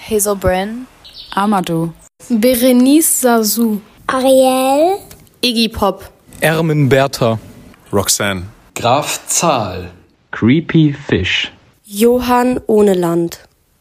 Hazel Bryn, Amadou, Berenice Sasu, Ariel, Iggy Pop, Ermin Bertha, Roxanne, Graf Zahl, Creepy Fish, Johann Ohneland.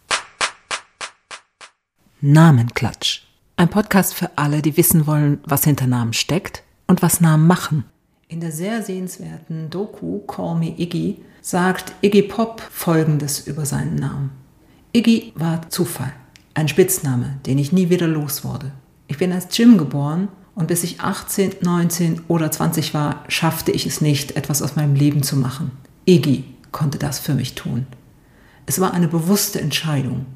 Namenklatsch. Ein Podcast für alle, die wissen wollen, was hinter Namen steckt und was Namen machen. In der sehr sehenswerten Doku Call Me Iggy sagt Iggy Pop Folgendes über seinen Namen. Iggy war Zufall, ein Spitzname, den ich nie wieder los wurde. Ich bin als Jim geboren und bis ich 18, 19 oder 20 war, schaffte ich es nicht, etwas aus meinem Leben zu machen. Iggy konnte das für mich tun. Es war eine bewusste Entscheidung.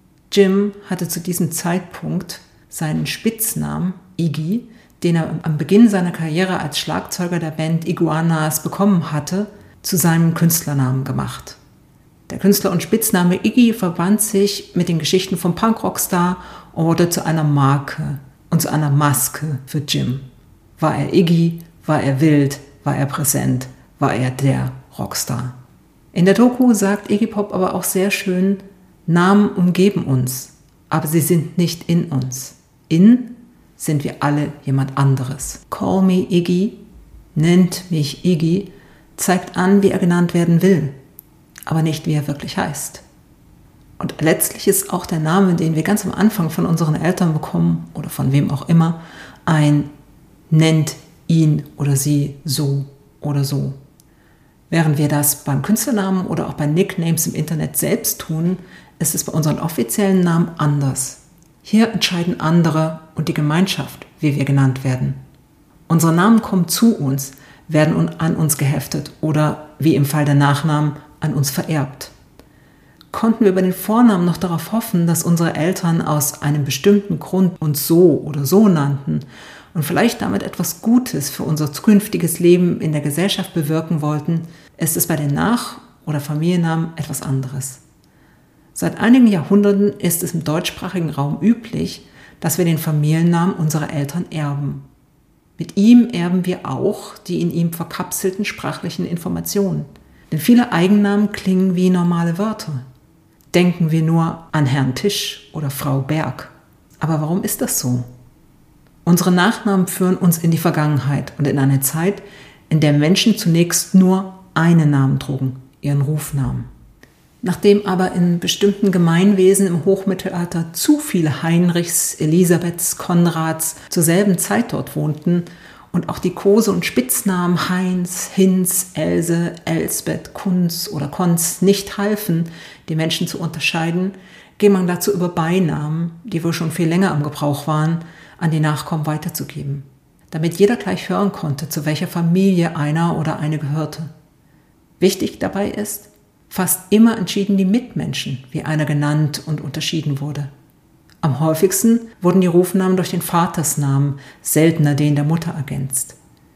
Jim hatte zu diesem Zeitpunkt seinen Spitznamen Iggy, den er am Beginn seiner Karriere als Schlagzeuger der Band Iguanas bekommen hatte, zu seinem Künstlernamen gemacht. Der Künstler- und Spitzname Iggy verband sich mit den Geschichten vom Punkrockstar und wurde zu einer Marke und zu einer Maske für Jim. War er Iggy, war er wild, war er präsent, war er der Rockstar. In der Doku sagt Iggy Pop aber auch sehr schön, Namen umgeben uns, aber sie sind nicht in uns. In sind wir alle jemand anderes. Call me Iggy, nennt mich Iggy, zeigt an, wie er genannt werden will, aber nicht, wie er wirklich heißt. Und letztlich ist auch der Name, den wir ganz am Anfang von unseren Eltern bekommen oder von wem auch immer, ein nennt ihn oder sie so oder so. Während wir das beim Künstlernamen oder auch bei Nicknames im Internet selbst tun, ist es bei unseren offiziellen Namen anders. Hier entscheiden andere und die Gemeinschaft, wie wir genannt werden. Unsere Namen kommen zu uns, werden an uns geheftet oder, wie im Fall der Nachnamen, an uns vererbt. Konnten wir über den Vornamen noch darauf hoffen, dass unsere Eltern aus einem bestimmten Grund uns so oder so nannten und vielleicht damit etwas Gutes für unser zukünftiges Leben in der Gesellschaft bewirken wollten, ist es bei den Nach- oder Familiennamen etwas anderes. Seit einigen Jahrhunderten ist es im deutschsprachigen Raum üblich, dass wir den Familiennamen unserer Eltern erben. Mit ihm erben wir auch die in ihm verkapselten sprachlichen Informationen. Denn viele Eigennamen klingen wie normale Wörter. Denken wir nur an Herrn Tisch oder Frau Berg. Aber warum ist das so? Unsere Nachnamen führen uns in die Vergangenheit und in eine Zeit, in der Menschen zunächst nur einen Namen trugen, ihren Rufnamen. Nachdem aber in bestimmten Gemeinwesen im Hochmittelalter zu viele Heinrichs, Elisabeths, Konrads zur selben Zeit dort wohnten und auch die Kose- und Spitznamen Heinz, Hinz, Else, Elsbeth, Kunz oder Konz nicht halfen, die Menschen zu unterscheiden, ging man dazu über Beinamen, die wohl schon viel länger im Gebrauch waren, an die Nachkommen weiterzugeben, damit jeder gleich hören konnte, zu welcher Familie einer oder eine gehörte. Wichtig dabei ist, fast immer entschieden die Mitmenschen, wie einer genannt und unterschieden wurde. Am häufigsten wurden die Rufnamen durch den Vatersnamen, seltener den der Mutter ergänzt.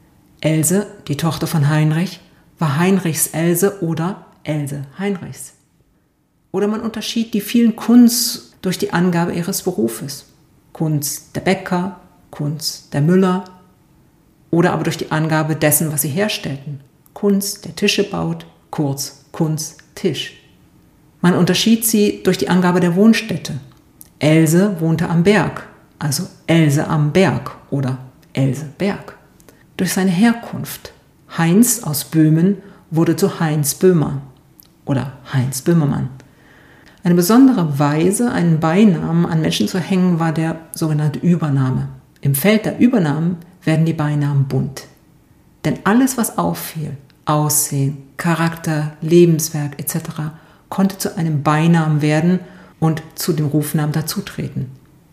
Else, die Tochter von Heinrich, war Heinrichs Else oder Else Heinrichs. Oder man unterschied die vielen Kunz durch die Angabe ihres Berufes. Kunz der Bäcker, Kunz der Müller oder aber durch die Angabe dessen, was sie herstellten. Kunz der Tische baut, kurz Kunz Tisch. Man unterschied sie durch die Angabe der Wohnstätte. Else wohnte am Berg, also Else am Berg oder Else Berg. Durch seine Herkunft. Heinz aus Böhmen wurde zu Heinz Böhmer oder Heinz Böhmermann. Eine besondere Weise, einen Beinamen an Menschen zu hängen, war der sogenannte Übername. Im Feld der Übernamen werden die Beinamen bunt. Denn alles, was auffiel, Aussehen, Charakter, Lebenswerk etc., konnte zu einem Beinamen werden und zu dem Rufnamen dazutreten.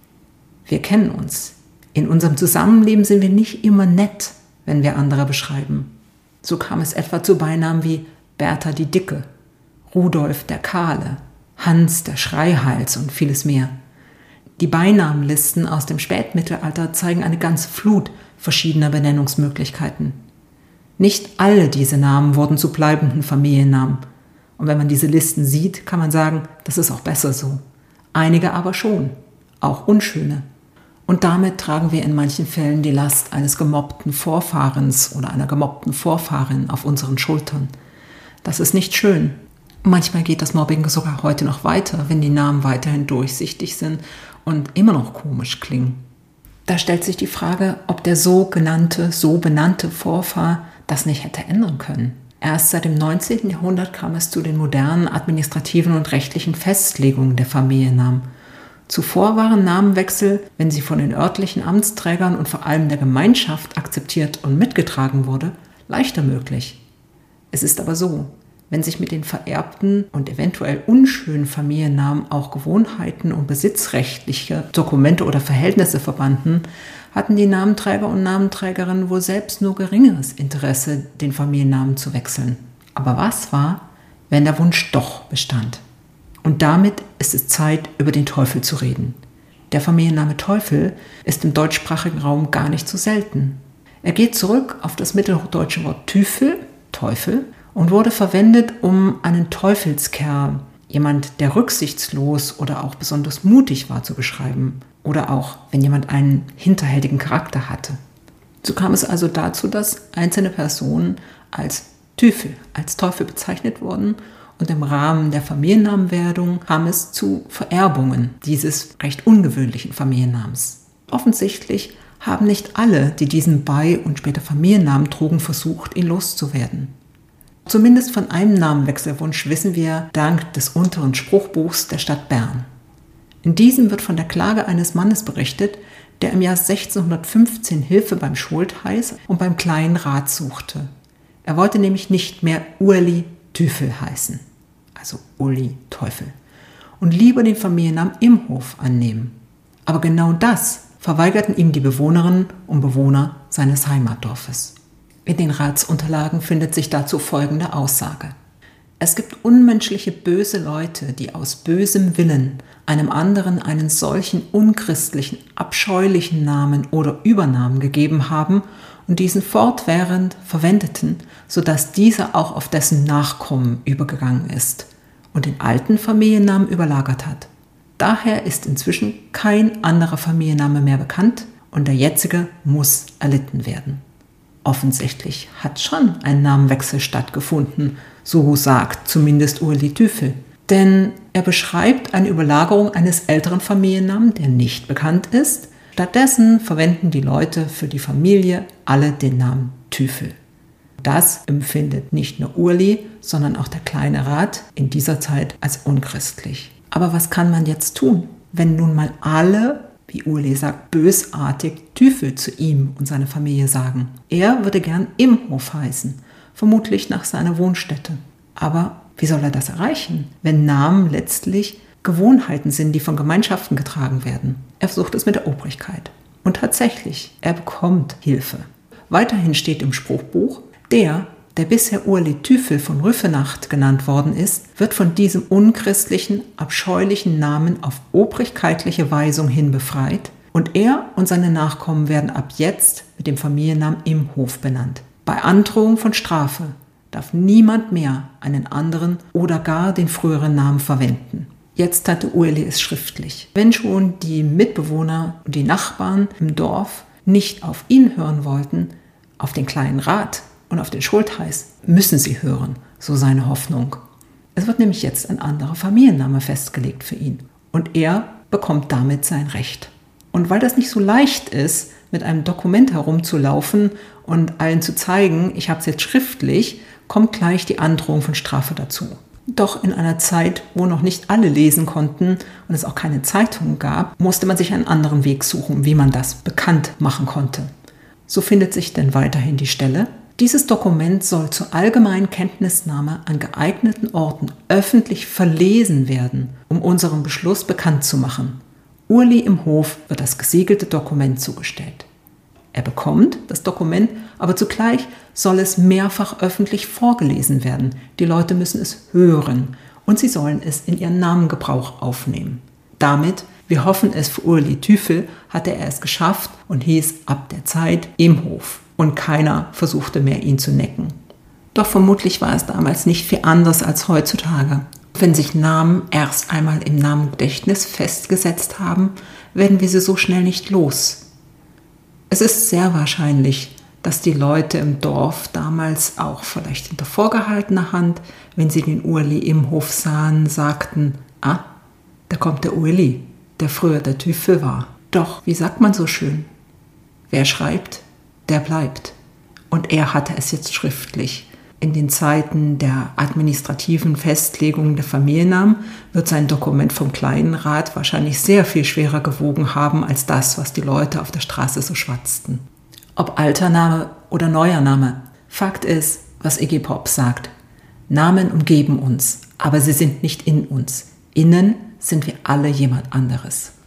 Wir kennen uns. In unserem Zusammenleben sind wir nicht immer nett, wenn wir andere beschreiben. So kam es etwa zu Beinamen wie Bertha die Dicke, Rudolf der Kahle, Hans der Schreihals und vieles mehr. Die Beinamenlisten aus dem Spätmittelalter zeigen eine ganze Flut verschiedener Benennungsmöglichkeiten. Nicht alle diese Namen wurden zu bleibenden Familiennamen. Und wenn man diese Listen sieht, kann man sagen, das ist auch besser so. Einige aber schon, auch unschöne. Und damit tragen wir in manchen Fällen die Last eines gemobbten Vorfahrens oder einer gemobbten Vorfahrin auf unseren Schultern. Das ist nicht schön. Manchmal geht das Mobbing sogar heute noch weiter, wenn die Namen weiterhin durchsichtig sind und immer noch komisch klingen. Da stellt sich die Frage, ob der so benannte Vorfahr das nicht hätte ändern können. Erst seit dem 19. Jahrhundert kam es zu den modernen administrativen und rechtlichen Festlegungen der Familiennamen. Zuvor waren Namenwechsel, wenn sie von den örtlichen Amtsträgern und vor allem der Gemeinschaft akzeptiert und mitgetragen wurde, leichter möglich. Es ist aber so, wenn sich mit den vererbten und eventuell unschönen Familiennamen auch Gewohnheiten und besitzrechtliche Dokumente oder Verhältnisse verbanden, hatten die Namenträger und Namenträgerinnen wohl selbst nur geringeres Interesse, den Familiennamen zu wechseln. Aber was war, wenn der Wunsch doch bestand? Und damit ist es Zeit, über den Teufel zu reden. Der Familienname Teufel ist im deutschsprachigen Raum gar nicht so selten. Er geht zurück auf das mittelhochdeutsche Wort Tüfel, Teufel, und wurde verwendet, um einen Teufelskerl, jemand, der rücksichtslos oder auch besonders mutig war, zu beschreiben. Oder auch, wenn jemand einen hinterhältigen Charakter hatte. So kam es also dazu, dass einzelne Personen als Teufel bezeichnet wurden, und im Rahmen der Familiennamenwerdung kam es zu Vererbungen dieses recht ungewöhnlichen Familiennamens. Offensichtlich haben nicht alle, die diesen Bei- und später Familiennamen trugen, versucht, ihn loszuwerden. Zumindest von einem Namenwechselwunsch wissen wir dank des unteren Spruchbuchs der Stadt Bern. In diesem wird von der Klage eines Mannes berichtet, der im Jahr 1615 Hilfe beim Schultheiß und beim Kleinen Rat suchte. Er wollte nämlich nicht mehr Ueli Tüfel heißen, also Uli Teufel, und lieber den Familiennamen Imhof annehmen. Aber genau das verweigerten ihm die Bewohnerinnen und Bewohner seines Heimatdorfes. In den Ratsunterlagen findet sich dazu folgende Aussage. Es gibt unmenschliche böse Leute, die aus bösem Willen einem anderen einen solchen unchristlichen, abscheulichen Namen oder Übernamen gegeben haben und diesen fortwährend verwendeten, sodass dieser auch auf dessen Nachkommen übergegangen ist und den alten Familiennamen überlagert hat. Daher ist inzwischen kein anderer Familienname mehr bekannt und der jetzige muss erlitten werden. Offensichtlich hat schon ein Namenwechsel stattgefunden, so sagt zumindest Uli Tüfel. Denn er beschreibt eine Überlagerung eines älteren Familiennamen, der nicht bekannt ist. Stattdessen verwenden die Leute für die Familie alle den Namen Tüfel. Das empfindet nicht nur Uli, sondern auch der Kleine Rat in dieser Zeit als unchristlich. Aber was kann man jetzt tun, wenn nun mal alle, wie Uli sagt, bösartig Tüfel zu ihm und seiner Familie sagen? Er würde gern Imhof heißen, vermutlich nach seiner Wohnstätte. Aber wie soll er das erreichen, wenn Namen letztlich Gewohnheiten sind, die von Gemeinschaften getragen werden? Er versucht es mit der Obrigkeit. Und tatsächlich, er bekommt Hilfe. Weiterhin steht im Spruchbuch, der bisher Uli Tüfel von Rüffenacht genannt worden ist, wird von diesem unchristlichen, abscheulichen Namen auf obrigkeitliche Weisung hin befreit und er und seine Nachkommen werden ab jetzt mit dem Familiennamen Imhof benannt. Bei Androhung von Strafe darf niemand mehr einen anderen oder gar den früheren Namen verwenden. Jetzt hatte Uli es schriftlich. Wenn schon die Mitbewohner und die Nachbarn im Dorf nicht auf ihn hören wollten, auf den Kleinen Rat und auf den Schultheiß müssen sie hören, so seine Hoffnung. Es wird nämlich jetzt ein anderer Familienname festgelegt für ihn und er bekommt damit sein Recht. Und weil das nicht so leicht ist, mit einem Dokument herumzulaufen und allen zu zeigen, ich habe es jetzt schriftlich, kommt gleich die Androhung von Strafe dazu. Doch in einer Zeit, wo noch nicht alle lesen konnten und es auch keine Zeitungen gab, musste man sich einen anderen Weg suchen, wie man das bekannt machen konnte. So findet sich denn weiterhin die Stelle. Dieses Dokument soll zur allgemeinen Kenntnisnahme an geeigneten Orten öffentlich verlesen werden, um unseren Beschluss bekannt zu machen. Uli im Hof wird das gesiegelte Dokument zugestellt. Er bekommt das Dokument, aber zugleich soll es mehrfach öffentlich vorgelesen werden. Die Leute müssen es hören und sie sollen es in ihren Namengebrauch aufnehmen. Damit, wir hoffen es für Uli Tüfel, hatte er es geschafft und hieß ab der Zeit Imhof. Und keiner versuchte mehr, ihn zu necken. Doch vermutlich war es damals nicht viel anders als heutzutage. Wenn sich Namen erst einmal im Namengedächtnis festgesetzt haben, werden wir sie so schnell nicht los. Es ist sehr wahrscheinlich, dass die Leute im Dorf damals auch vielleicht hinter vorgehaltener Hand, wenn sie den Ueli im Hof sahen, sagten, da kommt der Ueli, der früher der Tüffel war. Doch, wie sagt man so schön? Wer schreibt, der bleibt. Und er hatte es jetzt schriftlich. In den Zeiten der administrativen Festlegung der Familiennamen wird sein Dokument vom Kleinen Rat wahrscheinlich sehr viel schwerer gewogen haben als das, was die Leute auf der Straße so schwatzten. Ob alter Name oder neuer Name, Fakt ist, was Iggy Pop sagt. Namen umgeben uns, aber sie sind nicht in uns. Innen sind wir alle jemand anderes.